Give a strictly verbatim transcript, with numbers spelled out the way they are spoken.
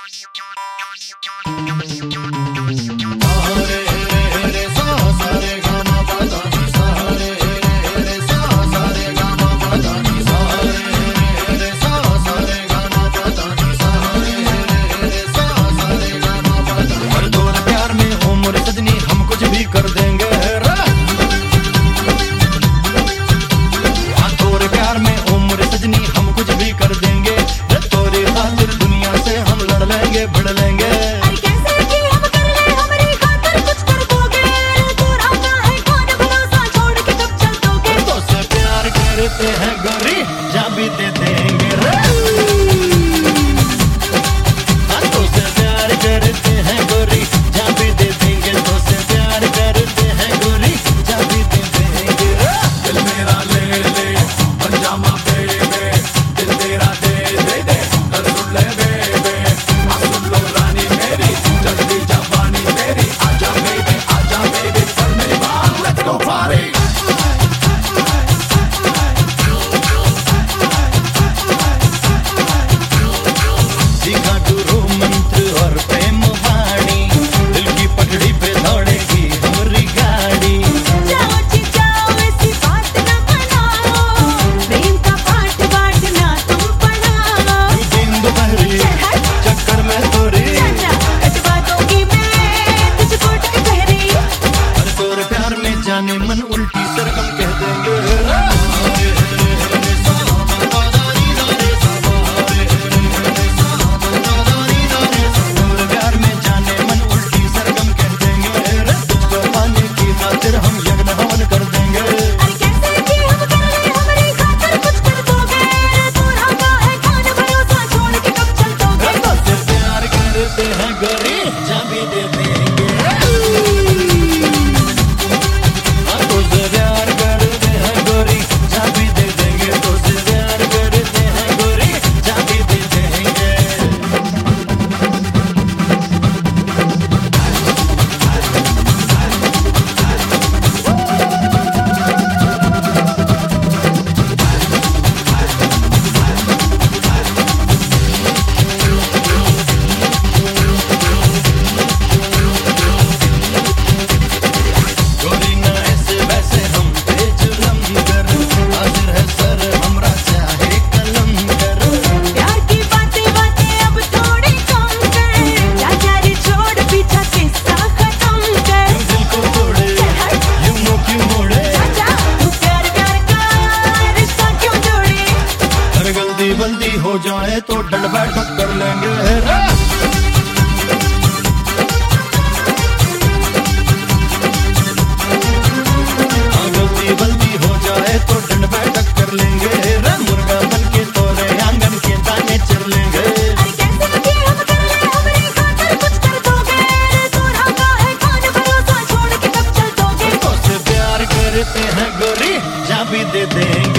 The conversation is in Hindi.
कर देंगे तोरे प्यार में उम्र सजनी हम कुछ भी कर देंगे तोरे खातिर दुनिया से हम लड़ लेंगे भिड़ लेंगे। कैसे कि हम कर ले हमारी खातिर कुछ कर दोगे तू राजा है कौन भरोसा छोड़ के कब चल दोगे तो से प्यार करते हैं गोरी जा भी दे देंगे रे तो से प्यार करते हैं गोरी जा भी दे देंगे तो से प्यार करते हैं गोरी जा भी दे देंगे दिल मेरा ले ले पंजामा बेबे दिल तेरा दे दे दे कर सुन ले बेबे आ सुन लो रानी मेरी जल्दी जवानी मेरी आजा बेबे आजा बेबे सर मेरी बात लेट्स गो पार्टी सीखा गुरु मंत्र और प्रेम वाणी दिल की पटड़ी पे दौड़ेगी हमारी गाड़ी। जाओ जी जाओ ऐसी बात न बनाओ प्रेम का पाठ बांटना तुम पढ़ाओ दिन दोपहरी चक्कर में तोरी कटवा दूंगी मैं तुझको टकटहरी अरे तोरे प्यार में जाने मन उल्टी सरगम कह देंगे हम यज्ञ हवन कर देंगे। अरे कैसे कि हम कर ले हमारी खातिर कुछ कर दोगे तू राजा है कौन भरोसा छोड़ के कब चल दोगे तो से प्यार करते हैं गोरी जा भी दे देंगे तो से प्यार करते हैं गोरी जा भी दे देंगे तो से प्यार करते हैं गोरी जा भी दे देंगे। गोरी ना ऐसे वैसे हम पे जुलम कर हाजिर है सर हमरा चाहे कलम कर प्यार की बातें बातें अब थोड़ी कम कर चाचा रे छोड़ पीछा किस्सा खत्म कर दिल को तोड़े यूं मुंह क्यों मोड़े चाचा तू प्यार प्यार का रिश्ता क्यों जोड़े अरे गलती बल्दी हो जाए तो डंड बैठक कर लेंगे हाँ, गलती बल्दी हो जाए तो डंड बैठक कर लेंगे रे मुर्गा बन के तोरे आंगन के दाने चर लेंगे। अरे कैसे कि हम कर ले हमारी खातिर कुछ कर दोगे तू राजा है कौन भरोसा छोड़ के कब चल दोगे तो से प्यार करते हैं गोरी जा भी दे देंगे।